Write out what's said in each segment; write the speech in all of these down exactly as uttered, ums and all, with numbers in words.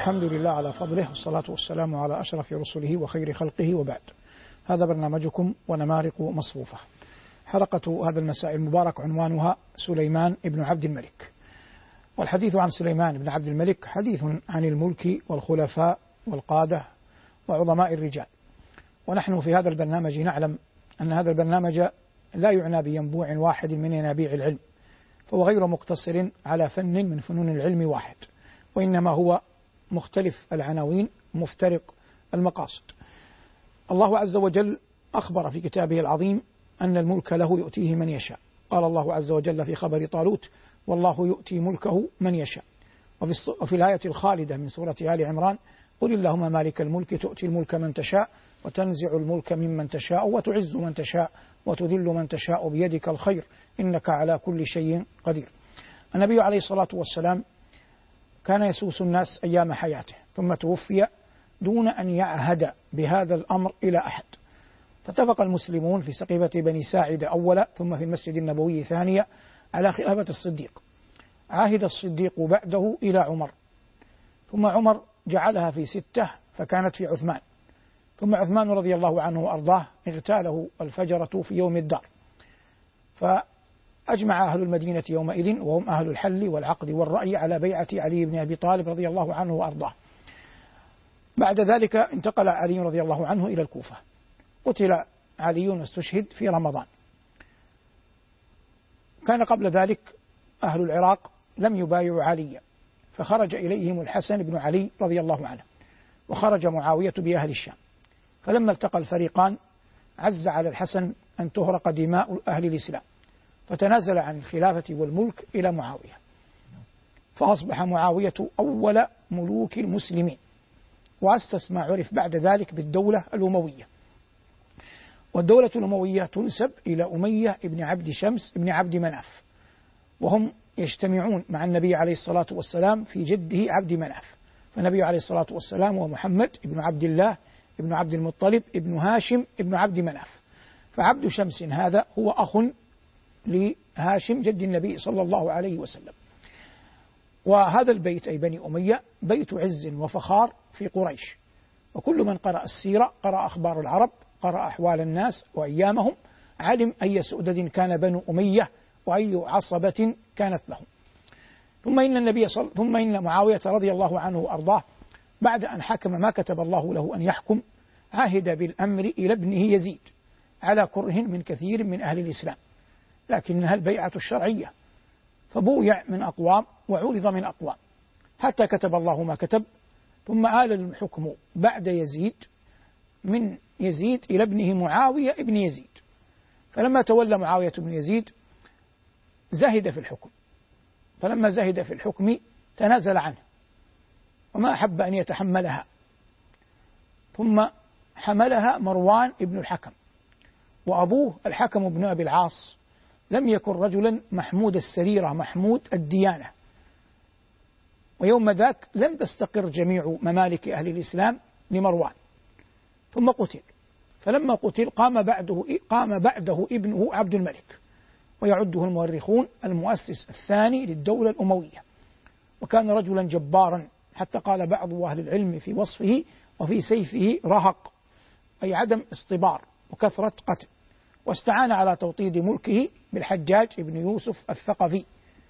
الحمد لله على فضله، والصلاة والسلام على أشرف رسله وخير خلقه، وبعد. هذا برنامجكم ونمارق مصفوفة. حلقة هذا المساء المبارك عنوانها سليمان بن عبد الملك. والحديث عن سليمان بن عبد الملك حديث عن الملك والخلفاء والقادة وعظماء الرجال. ونحن في هذا البرنامج نعلم أن هذا البرنامج لا يعنى بينبوع واحد من ينابيع العلم، فهو غير مقتصر على فن من فنون العلم واحد، وإنما هو مختلف العناوين مفترق المقاصد. الله عز وجل أخبر في كتابه العظيم أن الملك له يؤتيه من يشاء. قال الله عز وجل في خبر طالوت: والله يؤتي ملكه من يشاء. وفي الآية الخالدة من سورة آل عمران: قل اللهم مالك الملك تؤتي الملك من تشاء وتنزع الملك ممن تشاء وتعز من تشاء وتذل من تشاء بيدك الخير إنك على كل شيء قدير. النبي عليه الصلاة والسلام كان يسوس الناس أيام حياته، ثم توفي دون أن يعهد بهذا الأمر إلى أحد. فاتفق المسلمون في سقيفة بني ساعدة أولا، ثم في المسجد النبوي ثانية، على خلافة الصديق. عاهد الصديق بعده إلى عمر، ثم عمر جعلها في ستة فكانت في عثمان، ثم عثمان رضي الله عنه وأرضاه اغتاله الفجرة في يوم الدار، فأجمع أهل المدينة يومئذ وهم أهل الحل والعقد والرأي على بيعة علي بن أبي طالب رضي الله عنه وأرضاه. بعد ذلك انتقل علي رضي الله عنه إلى الكوفة، قتل علي واستشهد في رمضان. كان قبل ذلك أهل العراق لم يبايعوا عليا، فخرج إليهم الحسن بن علي رضي الله عنه، وخرج معاوية بأهل الشام. فلما التقى الفريقان عز على الحسن أن تهرق دماء أهل الإسلام، فتنازل عن الخلافة والملك إلى معاوية، فأصبح معاوية أول ملوك المسلمين، وأسس ما عرف بعد ذلك بالدولة الأموية. والدولة الأموية تنسب إلى أمية بن عبد شمس بن عبد مناف، وهم يجتمعون مع النبي عليه الصلاة والسلام في جده عبد مناف. فالنبي عليه الصلاة والسلام ومحمد بن عبد الله ابن عبد المطلب ابن هاشم ابن عبد مناف، فعبد شمس هذا هو أخ لهاشم جد النبي صلى الله عليه وسلم. وهذا البيت أي بني أمية بيت عز وفخار في قريش، وكل من قرأ السيرة، قرأ أخبار العرب، قرأ أحوال الناس وأيامهم، علم أي سؤدد كان بنو أمية وأي عصبة كانت لهم. ثم إن النبي صل... ثم إن معاوية رضي الله عنه وأرضاه بعد أن حكم ما كتب الله له أن يحكم، عهد بالأمر إلى ابنه يزيد على كره من كثير من أهل الإسلام، لكنها البيعة الشرعية، فبويع من أقوام وعرض من أقوام حتى كتب الله ما كتب. ثم آل الحكم بعد يزيد من يزيد إلى ابنه معاوية ابن يزيد. فلما تولى معاوية بن يزيد زهد في الحكم، فلما زهد في الحكم تنازل عنه وما أحب أن يتحملها، ثم حملها مروان ابن الحكم، وأبوه الحكم بن أبي العاص لم يكن رجلا محمود السريرة محمود الديانة، ويوم ذاك لم تستقر جميع ممالك أهل الإسلام لمروان، ثم قتل. فلما قتل قام بعده قام بعده ابنه عبد الملك، ويعده المؤرخون المؤسس الثاني للدولة الأموية، وكان رجلا جبارا، حتى قال بعض أهل العلم في وصفه: وفي سيفه رهق، أي عدم اصطبار وكثرة قتل. واستعان على توطيد ملكه بالحجاج ابن يوسف الثقفي،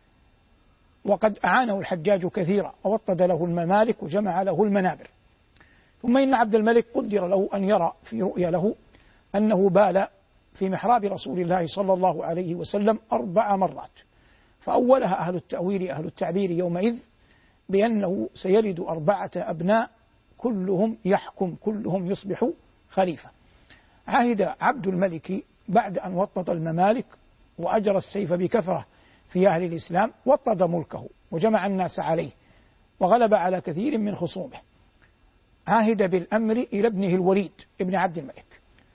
وقد أعانه الحجاج كثيرا ووطد له الممالك وجمع له المنابر. ثم إن عبد الملك قدر له أن يرى في رؤيا له أنه بال في محراب رسول الله صلى الله عليه وسلم أربع مرات، فأولها أهل التأويل أهل التعبير يومئذ بأنه سيلد أربعة أبناء كلهم يحكم، كلهم يصبح خليفة. عهد عبد الملك بعد أن وطد الممالك وأجرى السيف بكثرة في أهل الإسلام، وطد ملكه وجمع الناس عليه وغلب على كثير من خصومه. عهد بالأمر إلى ابنه الوليد ابن عبد الملك،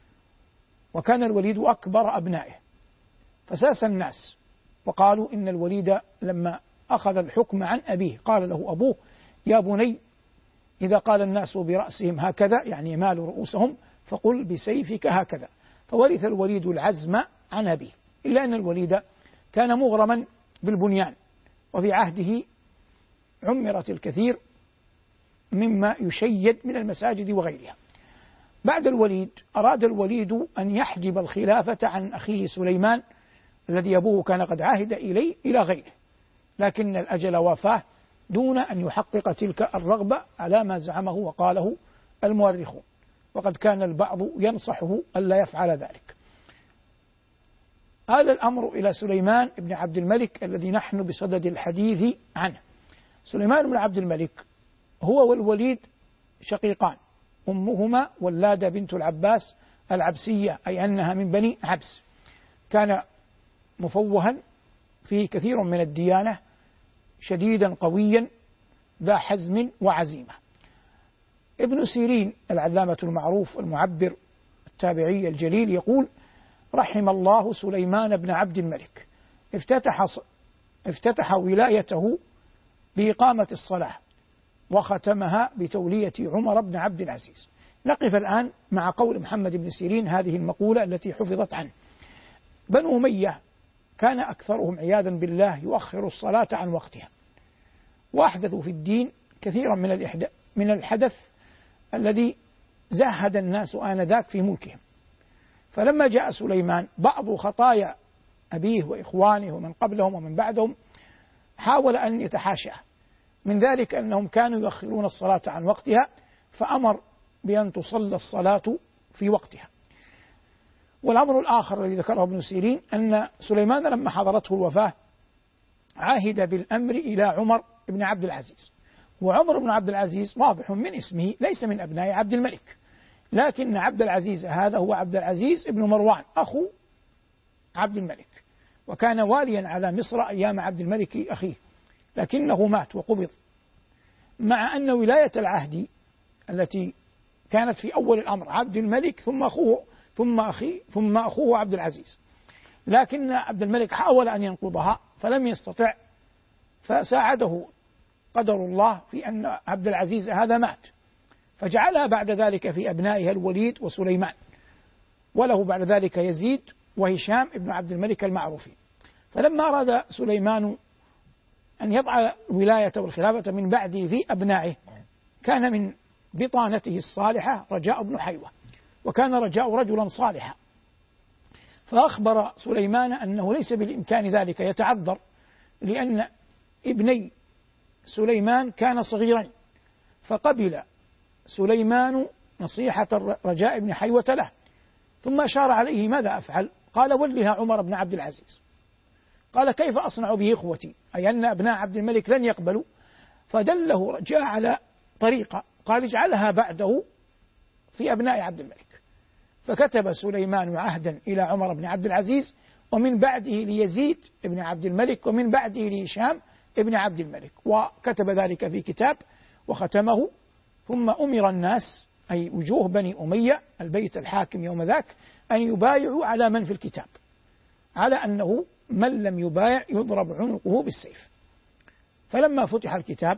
وكان الوليد أكبر أبنائه، فساس الناس وقالوا إن الوليد لما أخذ الحكم عن أبيه قال له أبوه: يا بني، إذا قال الناس برأسهم هكذا، يعني مال رؤوسهم، فقل بسيفك هكذا. فورث الوليد العزم عن أبيه، إلا أن الوليد كان مغرما بالبنيان، وفي عهده عمرت الكثير مما يشيد من المساجد وغيرها. بعد الوليد أراد الوليد أن يحجب الخلافة عن أخيه سليمان الذي أبوه كان قد عاهد إليه إلى غيره، لكن الأجل وافاه دون أن يحقق تلك الرغبة على ما زعمه وقاله المؤرخون، وقد كان البعض ينصحه ألا يفعل ذلك. آل الأمر إلى سليمان بن عبد الملك الذي نحن بصدد الحديث عنه. سليمان بن عبد الملك هو والوليد شقيقان، أمهما ولادة بنت العباس العبسية، أي أنها من بني عبس. كان مفوها فيه كثير من الديانة، شديدا قويا ذا حزم وعزيمة. ابن سيرين العلامة المعروف المعبر التابعي الجليل يقول: رحم الله سليمان بن عبد الملك، افتتح افتتح ولايته بإقامة الصلاة وختمها بتولية عمر بن عبد العزيز. نقف الآن مع قول محمد بن سيرين هذه المقولة التي حفظت عنه: بنو أمية كان أكثرهم عياذا بالله يؤخر الصلاة عن وقتها، وأحدثوا في الدين كثيرا من من الحدث الذي زهد الناس آنذاك في ملكهم. فلما جاء سليمان بعض خطايا أبيه وإخوانه ومن قبلهم ومن بعدهم حاول أن يتحاشاه، من ذلك أنهم كانوا يؤخرون الصلاة عن وقتها، فأمر بأن تصلى الصلاة في وقتها. والأمر الآخر الذي ذكره ابن سيرين أن سليمان لما حضرته الوفاة عاهد بالأمر إلى عمر بن عبد العزيز، وعمر بن عبد العزيز واضح من اسمه ليس من أبناء عبد الملك، لكن عبد العزيز هذا هو عبد العزيز ابن مروان أخو عبد الملك، وكان واليا على مصر أيام عبد الملك أخيه، لكنه مات وقبض، مع أن ولاية العهد التي كانت في أول الأمر عبد الملك ثم أخوه ثم أخيه ثم أخوه عبد العزيز، لكن عبد الملك حاول أن ينقضها فلم يستطع، فساعده قدر الله في أن عبد العزيز هذا مات، فجعلها بعد ذلك في أبنائها الوليد وسليمان، وله بعد ذلك يزيد وهشام ابن عبد الملك المعروفين. فلما أراد سليمان أن يضع الولاية والخلافة من بعده في أبنائه كان من بطانته الصالحة رجاء بن حيوة، وكان رجاء رجلا صالحا، فأخبر سليمان أنه ليس بالإمكان ذلك، يتعذر لأن ابني سليمان كان صغيرين، فقبل سليمان نصيحة رجاء بن حيوة له، ثم أشار عليه: ماذا أفعل؟ قال: ولها عمر بن عبد العزيز. قال: كيف أصنع به إخوتي؟ أي أن أبناء عبد الملك لن يقبلوا، فدله رجاء على طريقة، قال: اجعلها بعده في أبناء عبد الملك. فكتب سليمان عهدا إلى عمر بن عبد العزيز، ومن بعده ليزيد بن عبد الملك، ومن بعده لهشام ابن عبد الملك، وكتب ذلك في كتاب وختمه. ثم أمر الناس أي وجوه بني أمية البيت الحاكم يوم ذاك أن يبايعوا على من في الكتاب، على أنه من لم يبايع يضرب عنقه بالسيف. فلما فتح الكتاب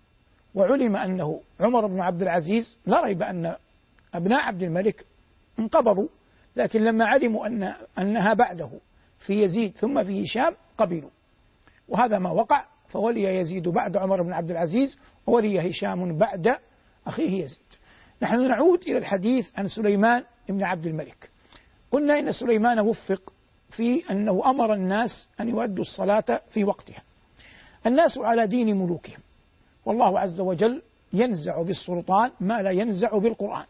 وعلم أنه عمر بن عبد العزيز، لا ريب أن أبناء عبد الملك انقبضوا، لكن لما علموا أن أنها بعده في يزيد ثم في هشام قبلوا، وهذا ما وقع. فولي يزيد بعد عمر بن عبد العزيز، وولي هشام بعد أخيه يزيد. نحن نعود إلى الحديث عن سليمان بن عبد الملك. قلنا إن سليمان وفق في أنه أمر الناس أن يؤدوا الصلاة في وقتها. الناس على دين ملوكهم، والله عز وجل ينزع بالسلطان ما لا ينزع بالقرآن،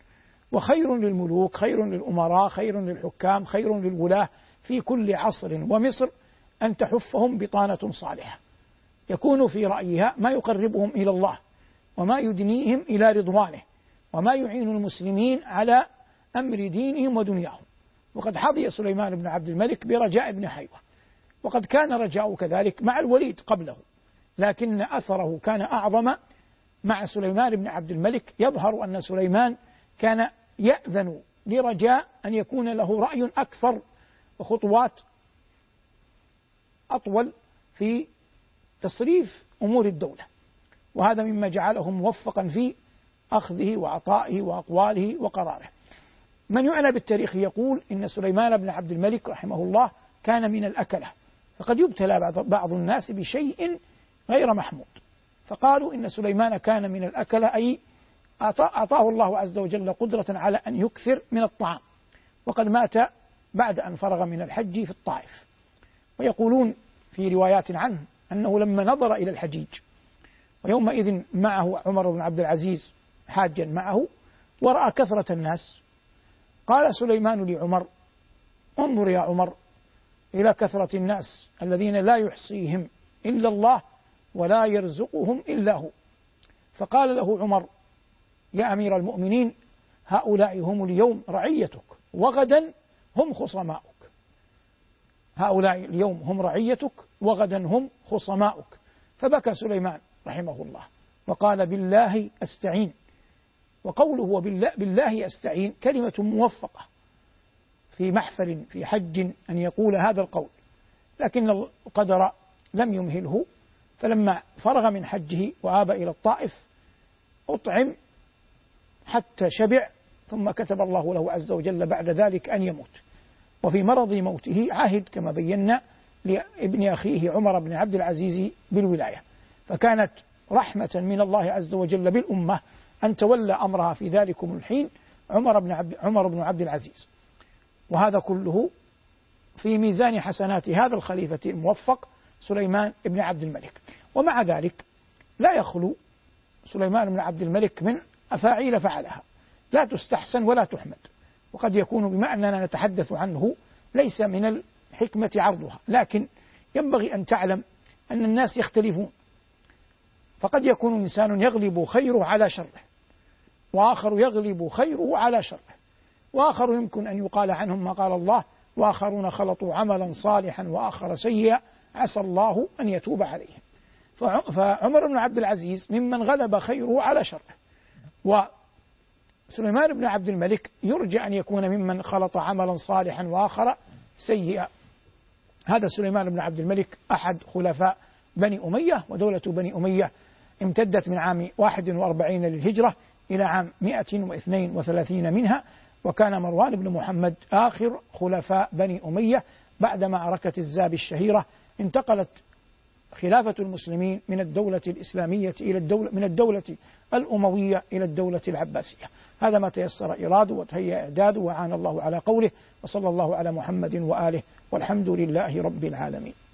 وخير للملوك، خير للأمراء، خير للحكام، خير للولاة في كل عصر ومصر أن تحفهم بطانة صالحة يكون في رأيها ما يقربهم إلى الله، وما يدنيهم إلى رضوانه، وما يعين المسلمين على أمر دينهم ودنياهم. وقد حظي سليمان بن عبد الملك برجاء بن حيوة، وقد كان رجاء كذلك مع الوليد قبله، لكن أثره كان أعظم مع سليمان بن عبد الملك. يظهر أن سليمان كان يأذن لرجاء أن يكون له رأي أكثر وخطوات أطول في تصريف أمور الدولة، وهذا مما جعله موفقا في أخذه وعطائه وأقواله وقراره. من يعنى بالتاريخ يقول إن سليمان بن عبد الملك رحمه الله كان من الأكلة، فقد يبتلى بعض الناس بشيء غير محمود، فقالوا إن سليمان كان من الأكلة، أي أعطاه الله عز وجل قدرة على أن يكثر من الطعام، وقد مات بعد أن فرغ من الحج في الطائف. ويقولون في روايات عنه أنه لما نظر إلى الحجيج، ويومئذ معه عمر بن عبد العزيز حاجا معه، ورأى كثرة الناس، قال سليمان لعمر: انظر يا عمر إلى كثرة الناس الذين لا يحصيهم إلا الله ولا يرزقهم إلا هو. فقال له عمر: يا أمير المؤمنين، هؤلاء هم اليوم رعيتك وغدا هم خصماؤك. هؤلاء اليوم هم رعيتك وغدا هم خصماؤك. فبكى سليمان رحمه الله وقال: بالله أستعين. وقوله وبالله بالله أستعين كلمة موفقة في محفل في حج أن يقول هذا القول، لكن القدر لم يمهله، فلما فرغ من حجه وآب إلى الطائف أطعم حتى شبع، ثم كتب الله له عز وجل بعد ذلك أن يموت. وفي مرض موته عهد كما بينا لابن أخيه عمر بن عبد العزيز بالولاية، فكانت رحمة من الله عز وجل بالأمة أن تولى أمرها في ذلكم الحين عمر بن عبد, عمر بن عبد العزيز. وهذا كله في ميزان حسنات هذا الخليفة الموفق سليمان بن عبد الملك. ومع ذلك لا يخلو سليمان بن عبد الملك من أفاعيل فعلها لا تستحسن ولا تحمد، وقد يكون بما أننا نتحدث عنه ليس من الحكمة عرضها، لكن ينبغي أن تعلم أن الناس يختلفون، فقد يكون إنسان يغلب خيره على شره، وآخر يغلب خيره على شره، وآخر يمكن أن يقال عنهم ما قال الله: وآخرون خلطوا عملا صالحا وآخر سيئا عسى الله أن يتوب عليهم. فعمر بن عبد العزيز ممن غلب خيره على شره، وسليمان بن عبد الملك يرجى أن يكون ممن خلط عملا صالحا وآخر سيئا. هذا سليمان بن عبد الملك أحد خلفاء بني أمية، ودولة بني أمية امتدت من عام واحد وأربعين للهجرة إلى عام مئة واثنين وثلاثين منها، وكان مروان بن محمد آخر خلفاء بني أمية بعد معركة الزاب الشهيرة. انتقلت خلافة المسلمين من الدولة الإسلامية إلى الدولة من الدولة الأموية إلى الدولة العباسية. هذا ما تيسر إراده وتهيأ إعداده، وعان الله على قوله، وصلى الله على محمد وآله، والحمد لله رب العالمين.